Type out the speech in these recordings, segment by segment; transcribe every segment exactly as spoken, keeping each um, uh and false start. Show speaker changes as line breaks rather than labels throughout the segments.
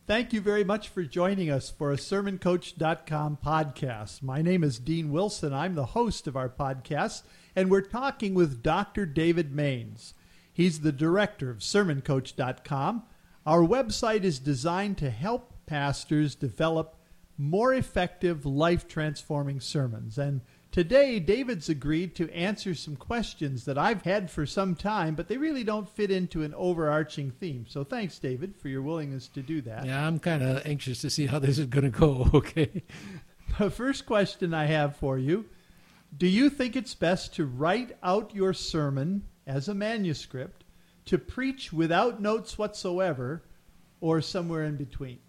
Thank you very much for joining us for a sermon coach dot com podcast. My name is Dean Wilson. I'm the host of our podcast, and we're talking with Doctor David Maines. He's the director of sermon coach dot com. Our website is designed to help pastors develop more effective, life-transforming sermons. And today, David's agreed to answer some questions that I've had for some time, but they really don't fit into an overarching theme. So thanks, David, for your willingness to do that.
Yeah, I'm kind of anxious to see how this is going to go, okay?
The first question I have for you, do you think it's best to write out your sermon as a manuscript, to preach without notes whatsoever, or somewhere in between?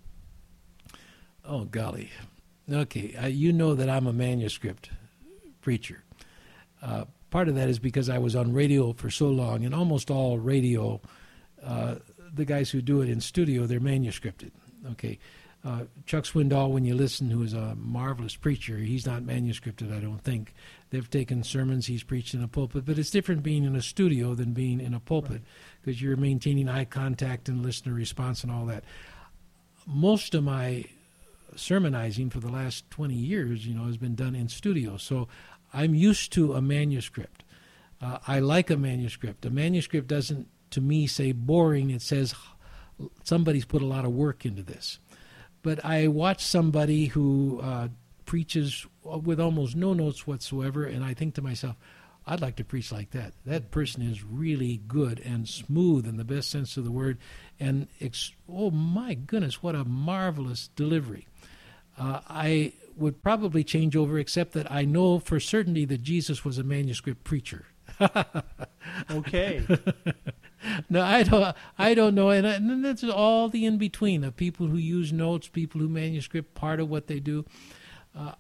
Oh, golly. Okay, uh, you know that I'm a manuscript preacher. Uh, part of that is because I was on radio for so long, and almost all radio, uh, the guys who do it in studio, they're manuscripted. Okay, uh, Chuck Swindoll, when you listen, who is a marvelous preacher, he's not manuscripted, I don't think. They've taken sermons he's preached in a pulpit, but it's different being in a studio than being in a pulpit, because right. You're maintaining eye contact and listener response and all that. Most of my sermonizing for the last twenty years, you know, has been done in studio. So I'm used to a manuscript. Uh, I like a manuscript. A manuscript doesn't, to me, say boring. It says somebody's put a lot of work into this. But I watch somebody who uh, preaches with almost no notes whatsoever, and I think to myself, I'd like to preach like that. That person is really good and smooth in the best sense of the word. And, ex- oh my goodness, what a marvelous delivery. Uh, I would probably change over, except that I know for certainty that Jesus was a manuscript preacher.
Okay.
No, I don't. I don't know, and, I, and that's all the in between of people who use notes, people who manuscript part of what they do. Uh,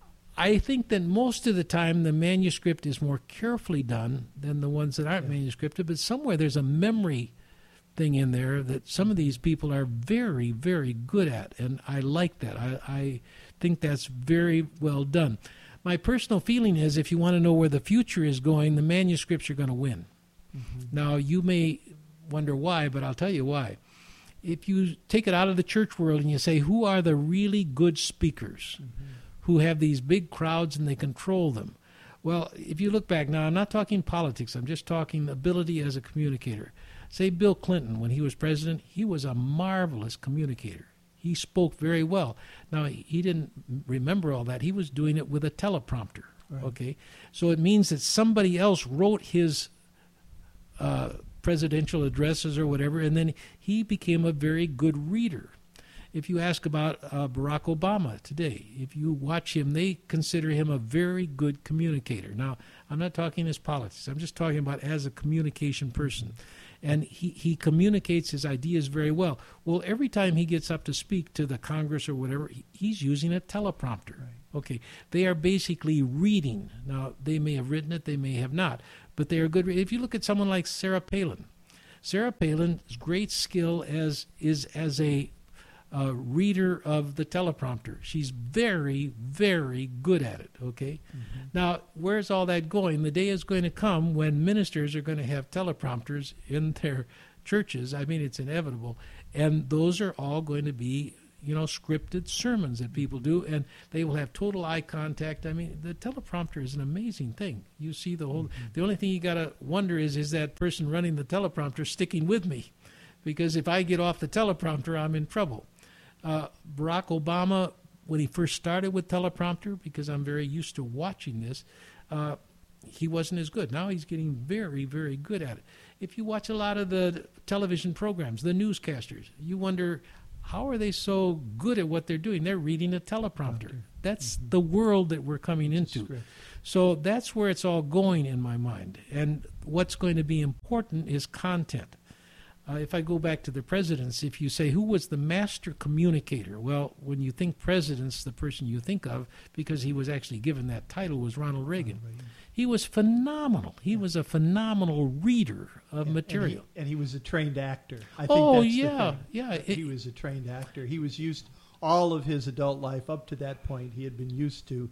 I think that most of the time the manuscript is more carefully done than the ones that aren't yeah. manuscripted. But somewhere there's a memory thing in there that some of these people are very, very good at, and I like that. I, I think that's very well done. My personal feeling is if you want to know where the future is going, the manuscripts are going to win. Mm-hmm. Now, you may wonder why, but I'll tell you why. If you take it out of the church world and you say, who are the really good speakers mm-hmm. who have these big crowds and they control them? Well, if you look back, now I'm not talking politics, I'm just talking ability as a communicator. Say Bill Clinton, when he was president, he was a marvelous communicator. He spoke very well. Now, he didn't remember all that. He was doing it with a teleprompter, right. Okay? So it means that somebody else wrote his uh, presidential addresses or whatever, and then he became a very good reader. If you ask about uh, Barack Obama today, if you watch him, they consider him a very good communicator. Now, I'm not talking as politics. I'm just talking about as a communication person. And he, he communicates his ideas very well. Well, every time he gets up to speak to the Congress or whatever, he's using a teleprompter. Right. Okay, they are basically reading. Now, they may have written it, they may have not, but they are good. If you look at someone like Sarah Palin, Sarah Palin's great skill as is as a uh, reader of the teleprompter. She's very, very good at it, okay? Mm-hmm. Now, where's all that going? The day is going to come when ministers are going to have teleprompters in their churches. I mean, it's inevitable. And those are all going to be, you know, scripted sermons that people do, and they will have total eye contact. I mean, the teleprompter is an amazing thing. You see the whole, mm-hmm. the only thing you got to wonder is, is that person running the teleprompter sticking with me? Because if I get off the teleprompter, I'm in trouble. Uh, Barack Obama, when he first started with teleprompter, because I'm very used to watching this, uh, he wasn't as good. Now he's getting very, very good at it. If you watch a lot of the television programs, the newscasters, you wonder, how are they so good at what they're doing? They're reading a teleprompter. That's mm-hmm. the world that we're coming into. So that's where it's all going in my mind. And what's going to be important is content. Uh, if I go back to the presidents, if you say, who was the master communicator? Well, when you think presidents, the person you think of, because he was actually given that title, was Ronald Reagan. Ronald Reagan. He was phenomenal. He yeah. was a phenomenal reader of
and,
material.
And he, and he was a trained actor. I think
oh,
that's
yeah,
the thing.
yeah. It,
he was a trained actor. He was used all of his adult life up to that point. He had been used to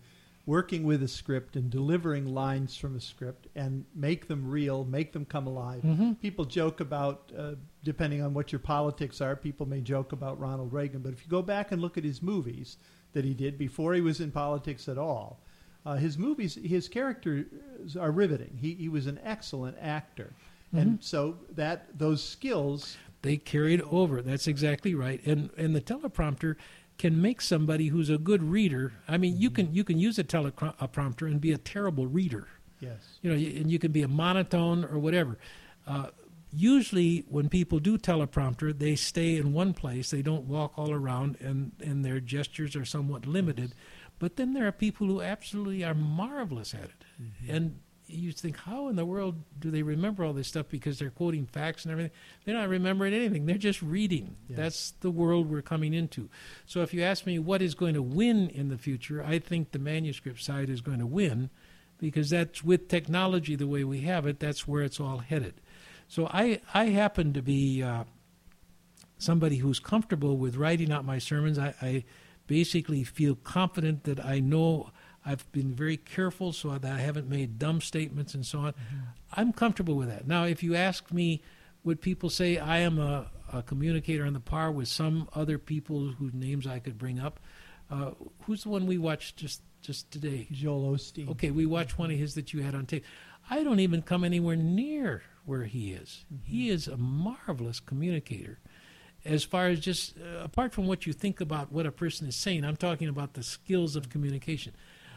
working with a script and delivering lines from a script and make them real, make them come alive.
Mm-hmm.
People joke about, uh, depending on what your politics are, people may joke about Ronald Reagan. But if you go back and look at his movies that he did before he was in politics at all, uh, his movies, his characters are riveting. He, he was an excellent actor. Mm-hmm. And so that those skills...
They carried over. That's exactly right. And and the teleprompter can make somebody who's a good reader. I mean, mm-hmm. you can you can use a teleprompter and be a terrible reader.
Yes.
You know, and you can be a monotone or whatever. Uh, usually, when people do teleprompter, they stay in one place. They don't walk all around, and and their gestures are somewhat limited. But then there are people who absolutely are marvelous at it, mm-hmm. and you think, how in the world do they remember all this stuff? Because they're quoting facts and everything. They're not remembering anything. They're just reading. Yes. That's the world we're coming into. So if you ask me what is going to win in the future, I think the manuscript side is going to win, because that's, with technology the way we have it, that's where it's all headed. So I, I happen to be uh, somebody who's comfortable with writing out my sermons. I, I basically feel confident that I know I've been very careful so that I haven't made dumb statements and so on. Mm-hmm. I'm comfortable with that. Now, if you ask me, would people say I am a, a communicator on the par with some other people whose names I could bring up? Uh, who's the one we watched just, just today?
Joel Osteen.
Okay, we watched one of his that you had on tape. I don't even come anywhere near where he is. Mm-hmm. He is a marvelous communicator. As far as just, uh, apart from what you think about what a person is saying, I'm talking about the skills of communication.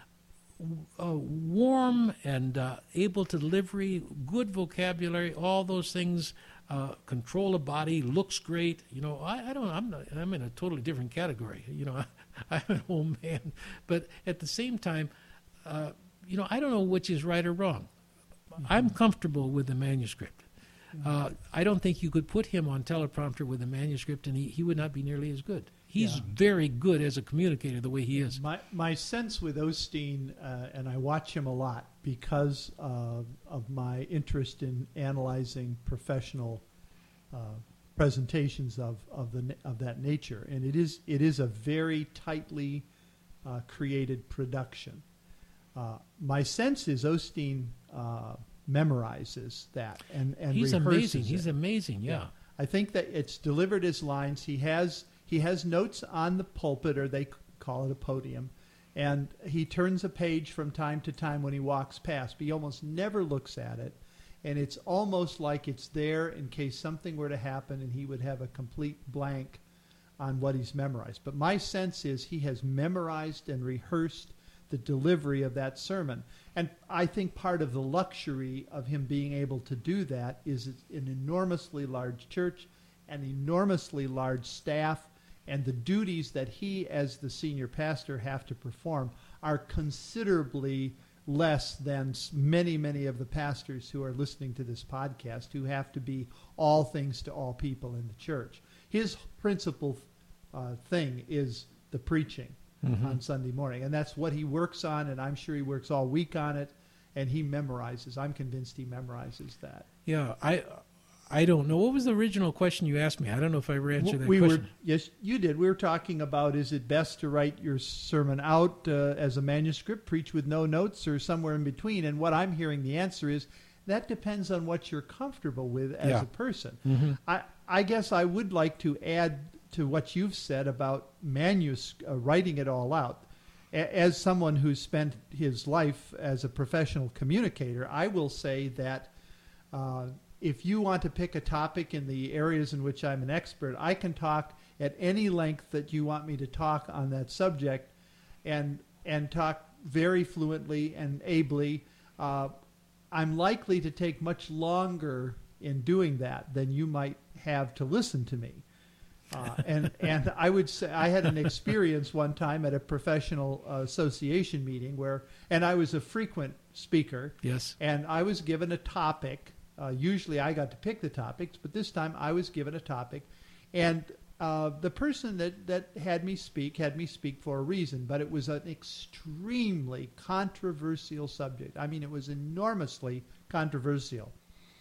Uh, warm and uh, able to delivery, good vocabulary, all those things, uh, control a body, looks great. You know, I, I don't. I'm not, I'm in a totally different category. You know, I, I'm an old man, but at the same time, uh, you know, I don't know which is right or wrong. Mm-hmm. I'm comfortable with the manuscript. Uh, I don't think you could put him on teleprompter with a manuscript, and he, he would not be nearly as good. He's yeah. very good as a communicator, the way he is.
My my sense with Osteen, uh, and I watch him a lot because uh, of my interest in analyzing professional uh, presentations of of the of that nature, and it is it is a very tightly uh, created production. Uh, my sense is Osteen uh, memorizes that and and
he's
rehearses
amazing.
it.
He's amazing. Yeah.
yeah, I think that it's delivered as lines. He has. He has notes on the pulpit, or they call it a podium, and he turns a page from time to time when he walks past, but he almost never looks at it, and it's almost like it's there in case something were to happen and he would have a complete blank on what he's memorized. But my sense is he has memorized and rehearsed the delivery of that sermon, and I think part of the luxury of him being able to do that is it's an enormously large church, an enormously large staff, and the duties that he, as the senior pastor, have to perform are considerably less than many, many of the pastors who are listening to this podcast, who have to be all things to all people in the church. His principal uh, thing is the preaching mm-hmm. on Sunday morning, and that's what he works on, and I'm sure he works all week on it, and he memorizes. I'm convinced he memorizes that.
Yeah, I... I don't know. What was the original question you asked me? I don't know if I ever answered that
we
question.
Were, yes, you did. We were talking about, is it best to write your sermon out uh, as a manuscript, preach with no notes, or somewhere in between? And what I'm hearing the answer is that depends on what you're comfortable with as
yeah.
a person.
Mm-hmm.
I, I guess I would like to add to what you've said about manus- uh, writing it all out. A- as someone who's spent his life as a professional communicator, I will say that uh, if you want to pick a topic in the areas in which I'm an expert, I can talk at any length that you want me to talk on that subject, and and talk very fluently and ably. Uh, I'm likely to take much longer in doing that than you might have to listen to me. Uh, and and I would say I had an experience one time at a professional uh, association meeting where, and I was a frequent speaker.
Yes.
And I was given a topic. Uh, usually I got to pick the topics, but this time I was given a topic. And uh, the person that, that had me speak had me speak for a reason, but it was an extremely controversial subject. I mean, it was enormously controversial.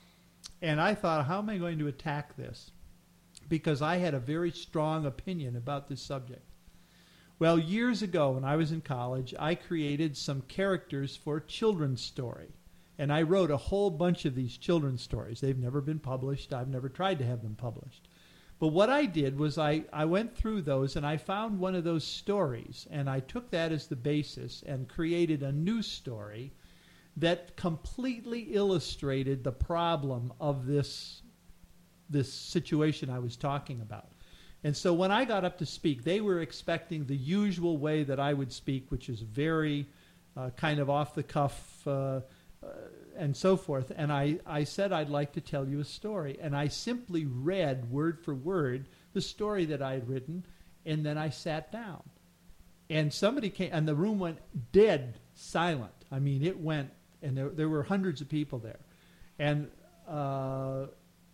And I thought, how am I going to attack this? Because I had a very strong opinion about this subject. Well, years ago when I was in college, I created some characters for a children's story. And I wrote a whole bunch of these children's stories. They've never been published. I've never tried to have them published. But what I did was I, I went through those and I found one of those stories. And I took that as the basis and created a new story that completely illustrated the problem of this, this situation I was talking about. And so when I got up to speak, they were expecting the usual way that I would speak, which is very uh, kind of off the cuff uh, uh, and so forth. And I, I said, I'd like to tell you a story. And I simply read word for word the story that I had written, and then I sat down. And somebody came, and the room went dead silent. I mean, it went, and there, there were hundreds of people there. And uh,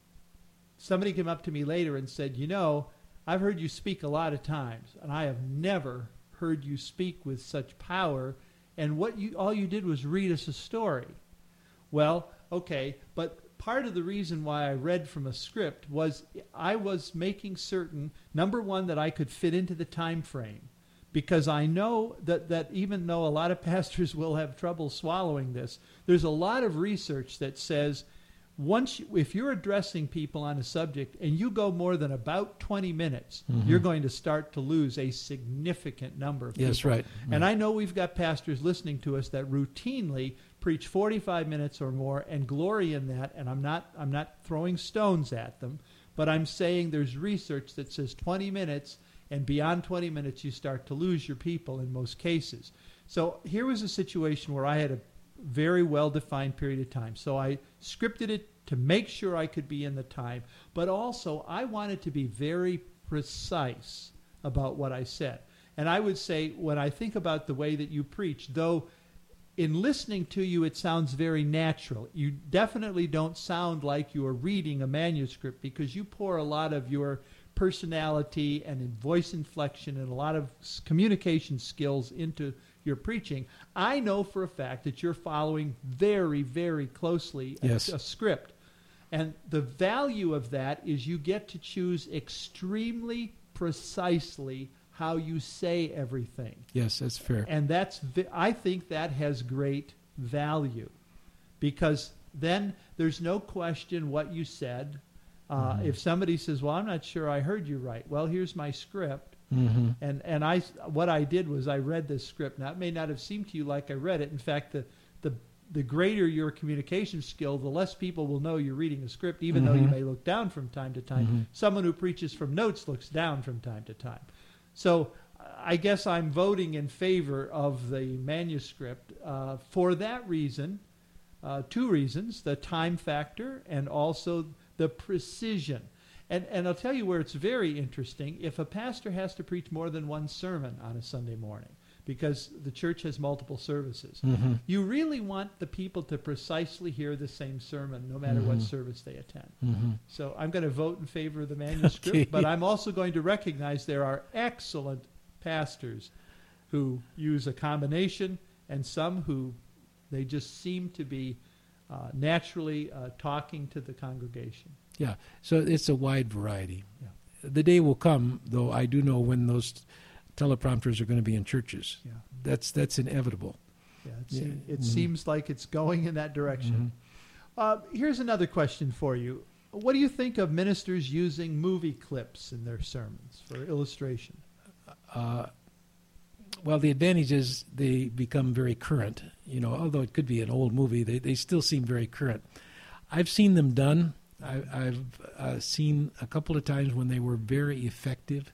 somebody came up to me later and said, you know, I've heard you speak a lot of times, and I have never heard you speak with such power, and what you all you did was read us a story. Well, okay, but part of the reason why I read from a script was I was making certain, number one, that I could fit into the time frame, because I know that, that even though a lot of pastors will have trouble swallowing this, there's a lot of research that says once you, if you're addressing people on a subject and you go more than about twenty minutes, mm-hmm. you're going to start to lose a significant number of people.
Yes, right.
And mm-hmm. I know we've got pastors listening to us that routinely preach forty-five minutes or more and glory in that, and I'm not I'm not throwing stones at them, but I'm saying there's research that says twenty minutes, and beyond twenty minutes you start to lose your people in most cases. So here was a situation where I had a very well-defined period of time. So I scripted it to make sure I could be in the time, but also I wanted to be very precise about what I said. And I would say, when I think about the way that you preach, though in listening to you it sounds very natural, you definitely don't sound like you are reading a manuscript, because you pour a lot of your personality and in voice inflection and a lot of communication skills into your preaching. I know for a fact that you're following very, very closely
yes.
a, a script. And the value of that is you get to choose extremely precisely how you say everything.
Yes, that's fair.
And that's, I think that has great value, because then there's no question what you said. Uh, mm-hmm. If somebody says, well, I'm not sure I heard you right. Well, here's my script. Mm-hmm. And and I what I did was I read this script. Now, it may not have seemed to you like I read it. In fact, the the the greater your communication skill, the less people will know you're reading a script, even mm-hmm. though you may look down from time to time. Mm-hmm. Someone who preaches from notes looks down from time to time. So I guess I'm voting in favor of the manuscript uh, for that reason, uh, two reasons, the time factor and also the precision. And, and I'll tell you where it's very interesting. If a pastor has to preach more than one sermon on a Sunday morning, because the church has multiple services, mm-hmm. you really want the people to precisely hear the same sermon no matter mm-hmm. what service they attend. Mm-hmm. So I'm going to vote in favor of the manuscript, okay. but I'm also going to recognize there are excellent pastors who use a combination, and some who they just seem to be uh, naturally uh, talking to the congregation.
Yeah, so it's a wide variety.
Yeah.
The day will come, though, I do know when those teleprompters are going to be in churches.
Yeah.
That's that's inevitable.
Yeah, it, yeah. Se- it mm-hmm. seems like it's going in that direction. Mm-hmm. Uh, here's another question for you. What do you think of ministers using movie clips in their sermons for illustration?
Uh, well, the advantage is they become very current. You know, although it could be an old movie, they, they still seem very current. I've seen them done. I, I've uh, seen a couple of times when they were very effective.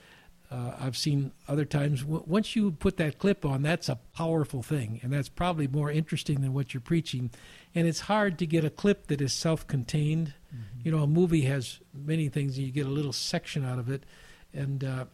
Uh, I've seen other times, w- once you put that clip on, that's a powerful thing, and that's probably more interesting than what you're preaching. And it's hard to get a clip that is self-contained. Mm-hmm. You know, a movie has many things, and you get a little section out of it, and uh,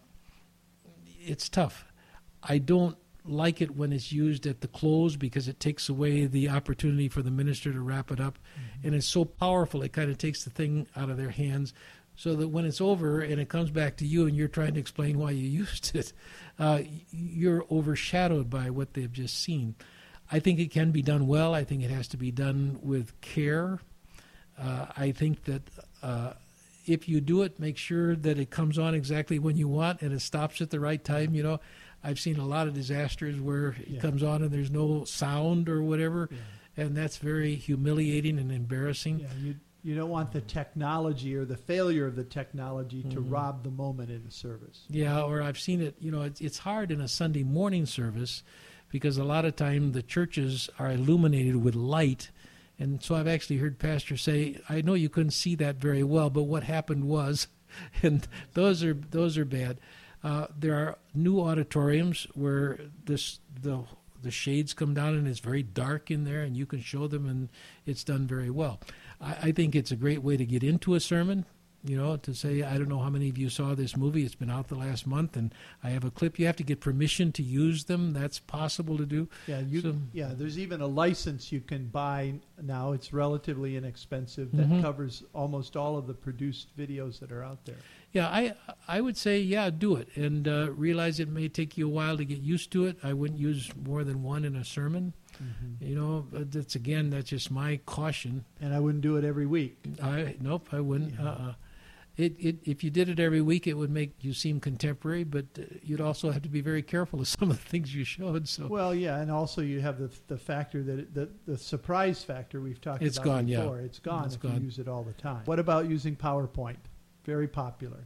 it's tough. I don't like it when it's used at the close, because it takes away the opportunity for the minister to wrap it up. Mm-hmm. And it's so powerful, it kind of takes the thing out of their hands, so that when it's over and it comes back to you and you're trying to explain why you used it, uh, you're overshadowed by what they've just seen. I think it can be done well. I think it has to be done with care. Uh, I think that uh, if you do it, make sure that it comes on exactly when you want and it stops at the right time. You know, I've seen a lot of disasters where it
Yeah.
comes on and there's no sound or whatever,
Yeah.
and that's very humiliating and embarrassing.
Yeah, you you don't want the technology or the failure of the technology to
Mhm.
rob the moment in the service.
Yeah, or I've seen it, you know, it's, it's hard in a Sunday morning service because a lot of time the churches are illuminated with light. And so I've actually heard pastors say, I know you couldn't see that very well, but what happened was, and those are those are bad. Uh, there are new auditoriums where this the the shades come down and it's very dark in there, and you can show them, and it's done very well. I, I think it's a great way to get into a sermon. You know, to say, I don't know how many of you saw this movie. It's been out the last month, and I have a clip. You have to get permission to use them. That's possible to do.
Yeah, you
So-
yeah. There's even a license you can buy now. It's relatively inexpensive that
Mhm.
covers almost all of the produced videos that are out there.
Yeah, I I would say, yeah, do it. And uh, realize it may take you a while to get used to it. I wouldn't use more than one in a sermon. You know, but that's, again, that's just my caution.
And I wouldn't do it every week.
I Nope, I wouldn't.
Yeah.
Uh-uh. It, it, if you did it every week, it would make you seem contemporary, but uh, you'd also have to be very careful of some of the things you showed. So
Well, yeah, and also you have the the factor that it, the the surprise factor we've talked
It's
about
gone, yeah.
before. It's gone
It's
if
gone.
you use it all the time. What about using PowerPoint? Very popular.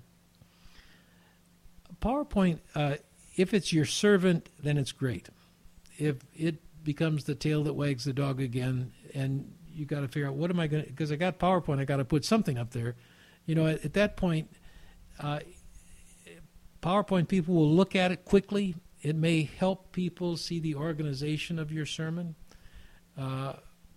PowerPoint, uh, if it's your servant, then it's great. If it becomes the tail that wags the dog again, and you got to figure out, what am I going to, because I got PowerPoint, I got to put something up there. You know, at, at that point, uh, PowerPoint people will look at it quickly. It may help people see the organization of your sermon. Uh,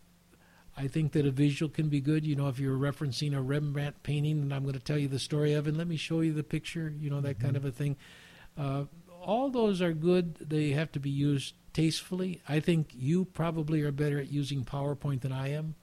I think that a visual can be good. You know, if you're referencing a Rembrandt painting, and I'm going to tell you the story of it, let me show you the picture, you know, that
Mm-hmm.
kind of a thing. Uh, all those are good. They have to be used tastefully. I think you probably are better at using PowerPoint than I am.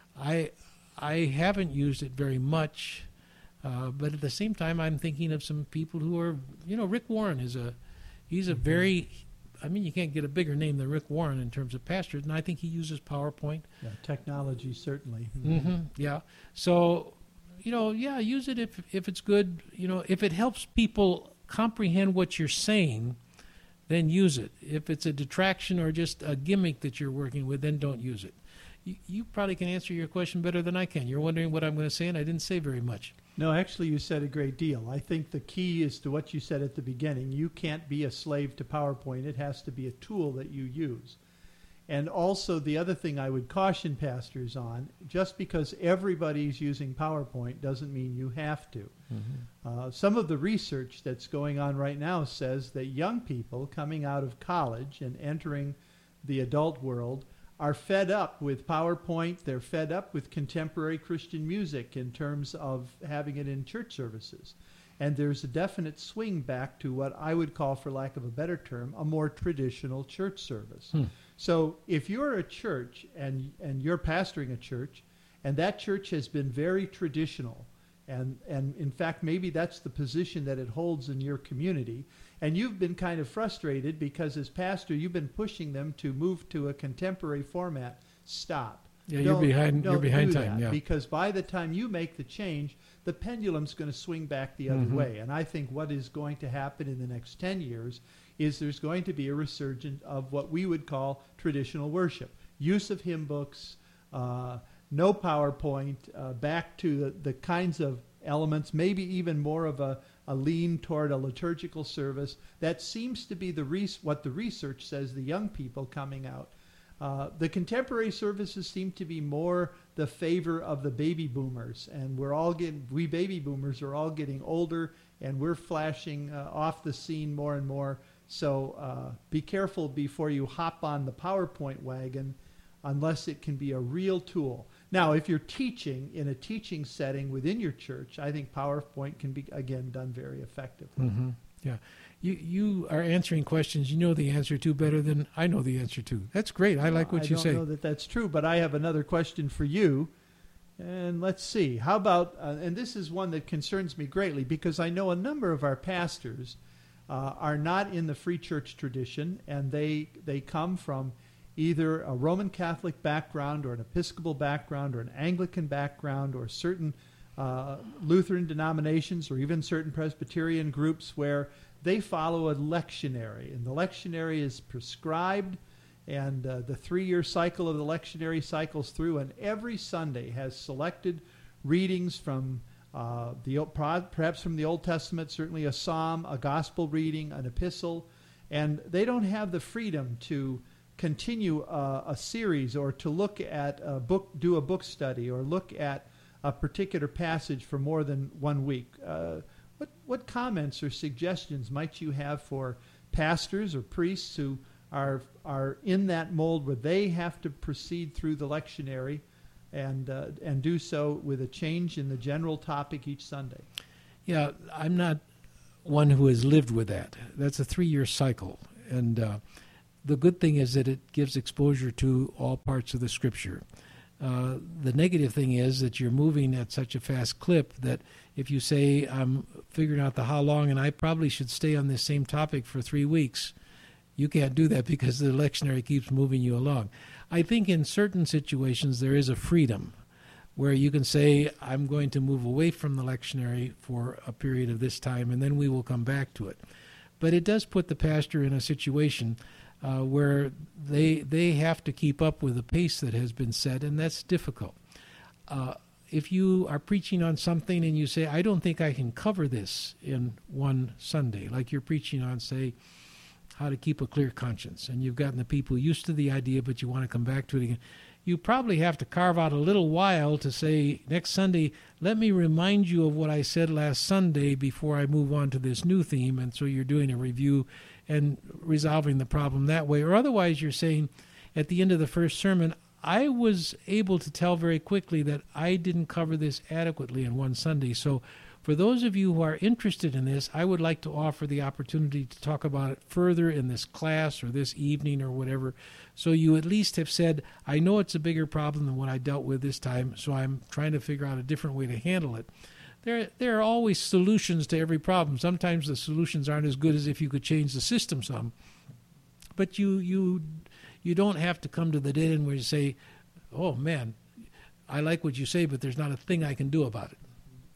I I haven't used it very much, uh, but at the same time, I'm thinking of some people who are, you know, Rick Warren is a, he's a
Mm-hmm.
very, I mean, you can't get a bigger name than Rick Warren in terms of pastors, and I think he uses PowerPoint.
Yeah, technology certainly.
Mm-hmm. Yeah. So, you know, yeah, use it if if it's good. You know, if it helps people comprehend what you're saying, then use it. If it's a detraction or just a gimmick that you're working with, then don't use it. You, you probably can answer your question better than I can. You're wondering what I'm going to say, and I didn't say very much.
No, actually, you said a great deal. I think the key is to what you said at the beginning. You can't be a slave to PowerPoint. It has to be a tool that you use. And also, the other thing I would caution pastors on, just because everybody's using PowerPoint doesn't mean you have to. Uh, some of the research that's going on right now says that young people coming out of college and entering the adult world are fed up with PowerPoint. They're fed up with contemporary Christian music in terms of having it in church services. And there's a definite swing back to what I would call, for lack of a better term, a more traditional church service.
Hmm.
So if you're a church and, and you're pastoring a church, and that church has been very traditional, and, and in fact, maybe that's the position that it holds in your community, and you've been kind of frustrated because as pastor, you've been pushing them to move to a contemporary format, stop.
Yeah, you're
Don't-
behind. You're
don't
behind
do
time.
that,
Yeah.
Because by the time you make the change, the pendulum's going to swing back the other
Mhm.
way. And I think what is going to happen in the next ten years is there's going to be a resurgence of what we would call traditional worship. Use of hymn books, uh, no PowerPoint, uh, back to the, the kinds of elements, maybe even more of a, a lean toward a liturgical service. That seems to be the res- what the research says, the young people coming out. Uh, the contemporary services seem to be more the favor of the baby boomers, and we're all getting, we baby boomers are all getting older, and we're flashing uh, off the scene more and more. So uh, be careful before you hop on the PowerPoint wagon, unless it can be a real tool. Now, if you're teaching in a teaching setting within your church, I think PowerPoint can be, again, done very effectively.
Mm-hmm. Yeah. You you are answering questions you know the answer to better than I know the answer to. That's great. I like what
I
you
don't
say.
know that that's true, but I have another question for you. And let's see. How about, uh, and this is one that concerns me greatly because I know a number of our pastors uh, are not in the free church tradition, and they they come from either a Roman Catholic background or an Episcopal background or an Anglican background or certain uh, Lutheran denominations or even certain Presbyterian groups where they follow a lectionary, and the lectionary is prescribed, and uh, the three-year cycle of the lectionary cycles through, and every Sunday has selected readings from uh, the perhaps from the Old Testament, certainly a psalm, a gospel reading, an epistle, and they don't have the freedom to continue uh, a series or to look at a book, do a book study, or look at a particular passage for more than one week. Uh, what what comments or suggestions might you have for pastors or priests who are are in that mold where they have to proceed through the lectionary and uh, and do so with a change in the general topic each Sunday?
Yeah, I'm not one who has lived with that. That's a three-year cycle, and uh, the good thing is that it gives exposure to all parts of the Scripture. Uh, the negative thing is that you're moving at such a fast clip that if you say, I'm figuring out the how long and I probably should stay on this same topic for three weeks, you can't do that because the lectionary keeps moving you along. I think in certain situations there is a freedom where you can say, I'm going to move away from the lectionary for a period of this time and then we will come back to it. But it does put the pastor in a situation Uh, where they they have to keep up with the pace that has been set, and that's difficult. Uh, if you are preaching on something and you say, I don't think I can cover this in one Sunday, like you're preaching on, say, how to keep a clear conscience, and you've gotten the people used to the idea, but you want to come back to it again, you probably have to carve out a little while to say, next Sunday, let me remind you of what I said last Sunday before I move on to this new theme, and so you're doing a review and resolving the problem that way. Or otherwise you're saying, at the end of the first sermon, I was able to tell very quickly that I didn't cover this adequately in one Sunday. So for those of you who are interested in this, I would like to offer the opportunity to talk about it further in this class or this evening or whatever. So you at least have said, I know it's a bigger problem than what I dealt with this time, so I'm trying to figure out a different way to handle it. There, there are always solutions to every problem. Sometimes the solutions aren't as good as if you could change the system some. But you you you don't have to come to the dead end where you say, oh, man, I like what you say, but there's not a thing I can do about it.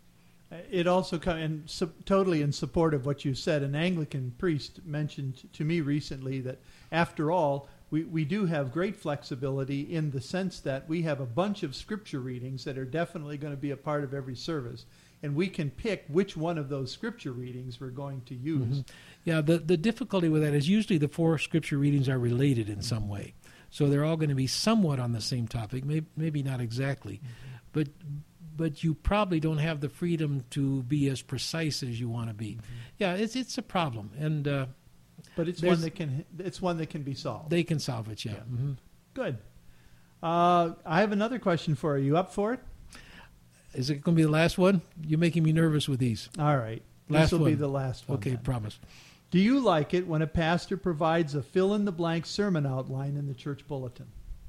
It also comes in su- totally in support of what you said. An Anglican priest mentioned to me recently that, after all, we, we do have great flexibility in the sense that we have a bunch of scripture readings that are definitely going to be a part of every service. And we can pick which one of those scripture readings we're going to use.
Mm-hmm. Yeah, the, the difficulty with that is usually the four scripture readings are related in some way. So they're all going to be somewhat on the same topic, maybe, maybe not exactly. Mm-hmm. But but you probably don't have the freedom to be as precise as you want to be. Mm-hmm. Yeah, it's it's a problem. and uh,
But it's one that can it's one that can be solved.
They can solve it, yeah.
yeah.
Mm-hmm.
Good. Uh, I have another question for you. You up for it?
Is it going to be the last one? You're making me nervous with these.
All right.
Last
this will
one.
be the last one.
Okay,
then.
promise.
Do you like it when a pastor provides a fill-in-the-blank sermon outline in the church bulletin?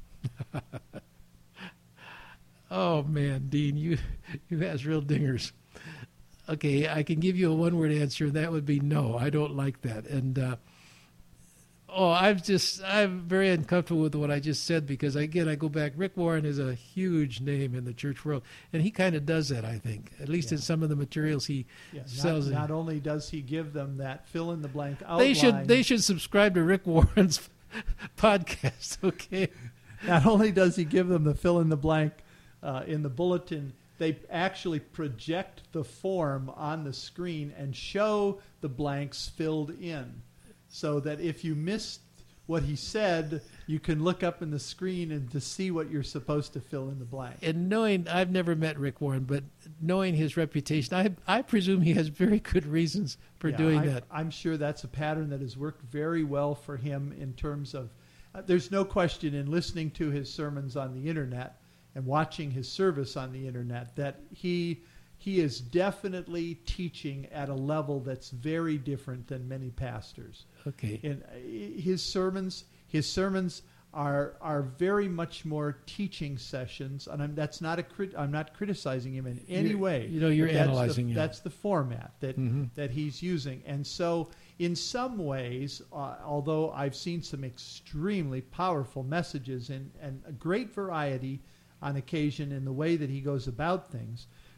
Oh, man, Dean, you you asked real dingers. Okay, I can give you a one-word answer, and that would be no. I don't like that. And uh, oh, I'm just I'm very uncomfortable with what I just said because again, I go back. Rick Warren is a huge name in the church world, and he kind of does that. I think, at least
yeah.
in some of the materials he
yeah,
sells.
Not, not only does he give them that fill-in-the-blank outline,
they should they should subscribe to Rick Warren's podcast. Okay.
Not only does he give them the fill-in-the-blank uh, in the bulletin, they actually project the form on the screen and show the blanks filled in, so that if you missed what he said, you can look up in the screen and to see what you're supposed to fill in the blank.
And knowing, I've never met Rick Warren, but knowing his reputation, I I presume he has very good reasons for
yeah,
doing
I,
that.
I'm sure that's a pattern that has worked very well for him in terms of, uh, there's no question in listening to his sermons on the internet and watching his service on the internet that he he is definitely teaching at a level that's very different than many pastors.
Okay.
And his sermons, his sermons are are very much more teaching sessions, and I'm, that's not a crit, I'm not criticizing him in any
You're,
way.
You know, you're
But that's
analyzing.
The,
yeah.
That's the format that
Mm-hmm.
that he's using, and so in some ways, uh, although I've seen some extremely powerful messages and and a great variety on occasion in the way that he goes about things,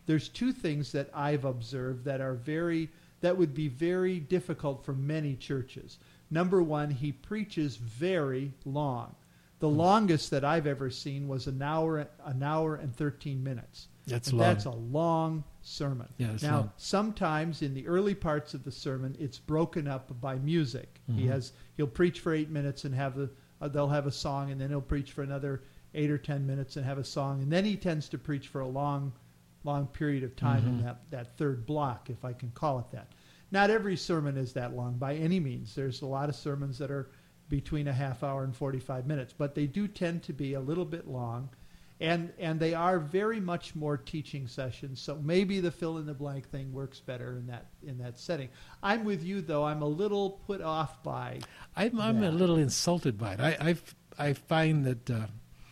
there's two things that I've observed that are very that would be very difficult for many churches. Number one, he preaches very long. The longest that I've ever seen was an hour, an hour and thirteen minutes.
That's
and
long.
That's a long sermon.
Yeah, it's
now,
long.
sometimes in the early parts of the sermon, it's broken up by music.
Mm-hmm.
He has he'll preach for eight minutes and have a uh, they'll have a song, and then he'll preach for another eight or ten minutes and have a song, and then he tends to preach for a long, long period of time
Mm-hmm.
in that that third block, if I can call it that. Not every sermon is that long by any means. There's a lot of sermons that are between a half hour and forty-five minutes, but they do tend to be a little bit long, and and they are very much more teaching sessions. So maybe the fill in the blank thing works better in that in that setting. I'm with you though. I'm a little put off by.
I'm, I'm a
that.
little insulted by it. I I, I find that uh,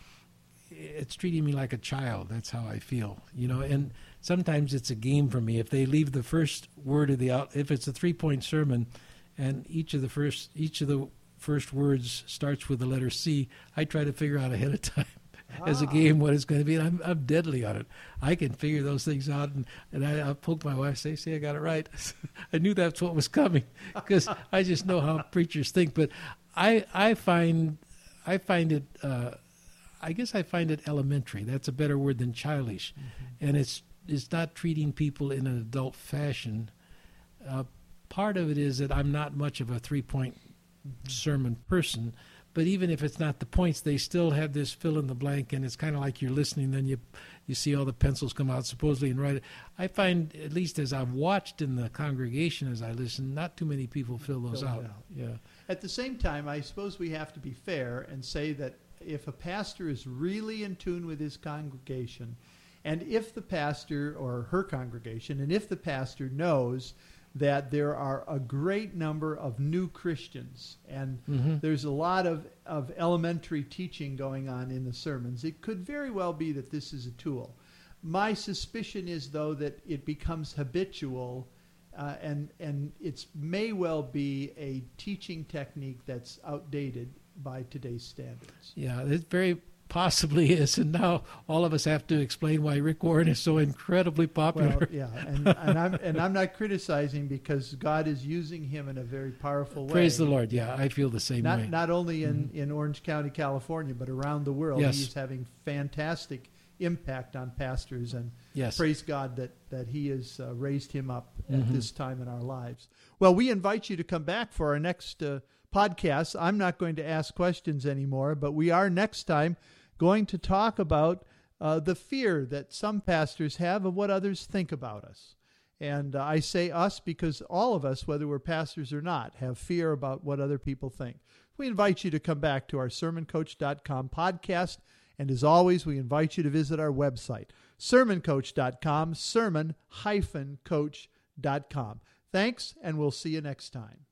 it's treating me like a child. That's how I feel, you know. And sometimes it's a game for me. If they leave the first word of the out, if it's a three point sermon, and each of the first each of the first words starts with the letter C, I try to figure out ahead of time as a
Ah.
game what it's going to be. And I'm, I'm deadly on it. I can figure those things out. And, and I, I'll poke my wife, say, see, I got it right. I knew that's what was coming because I just know how preachers think. But I, I find, I find it, uh, I guess I find it elementary. That's a better word than childish. Mm-hmm. And it's, it's not treating people in an adult fashion. Uh, part of it is that I'm not much of a three-point sermon person, but even if it's not the points, they still have this fill in the blank, and it's kind of like you're listening, then you you see all the pencils come out supposedly and write it. I find, at least as I've watched in the congregation as I listen, not too many people fill those
Fill it
out.
out.
Yeah.
At the same time, I suppose we have to be fair and say that if a pastor is really in tune with his congregation, and if the pastor or her congregation, and if the pastor knows that there are a great number of new Christians, and
Mm-hmm.
there's a lot of, of elementary teaching going on in the sermons, it could very well be that this is a tool. My suspicion is, though, that it becomes habitual, uh, and and it may well be a teaching technique that's outdated by today's standards.
Yeah, it very possibly is. And now all of us have to explain why Rick Warren is so incredibly popular.
Well, yeah, and, and I'm and I'm not criticizing, because God is using him in a very powerful way.
Praise the Lord. Yeah, I feel the same
Not
way.
not only in,
Mhm.
in Orange County, California, but around the world.
Yes.
He's having fantastic impact on pastors, and
Yes.
praise God that, that he has uh, raised him up at
Mhm.
this time in our lives. Well, we invite you to come back for our next uh, podcast. I'm not going to ask questions anymore, but we are next time going to talk about uh, the fear that some pastors have of what others think about us. And uh, I say us because all of us, whether we're pastors or not, have fear about what other people think. We invite you to come back to our sermon coach dot com podcast. And as always, we invite you to visit our website, sermon coach dot com, sermon dash coach dot com. Thanks, and we'll see you next time.